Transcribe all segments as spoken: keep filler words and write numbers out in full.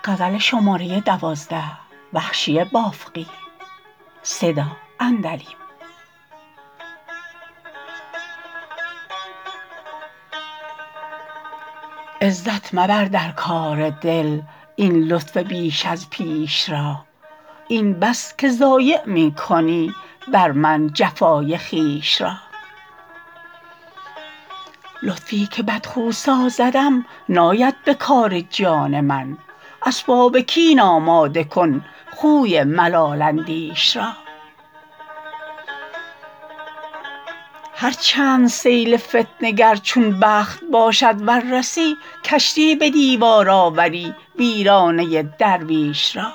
عزت مبر در کار دل این لطف بیش از پیش را این بس که ضایع می کنی بر من جفای خویش را لطفی که بدخو سازدم ناید به کار جان من اسباب کین آماده کن خوی ملال اندیش را هر چند سیل فتنه گر چون بخت باشد ور رسی کشتی به دیوار آوری ویرانه درویش را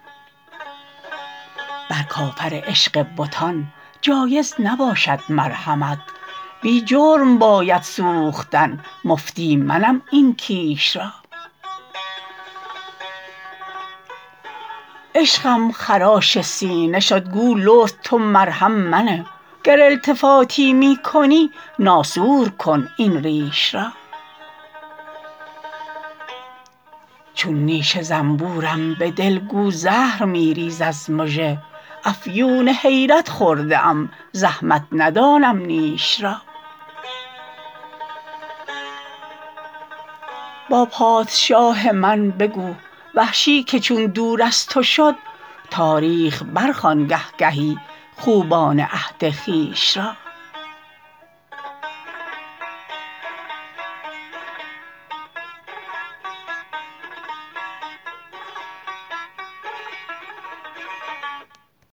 بر کافر عشق بتان جایز نباشد مرحمت بی جرم باید سوختن مفتی منم این کیش را عشقم خراش سینه شد گو لطف تو مرهم منه گر التفاتی می کنی ناسور کن این ریش را چون نیش زنبورم به دل گو زهر می ریز از مژه افیون حیرت خورده ام زحمت ندانم نیش را با پادشاه من بگو وحشی که چون دور از تو شد تاریخ برخوان گه گهی خوبان عهد خویش را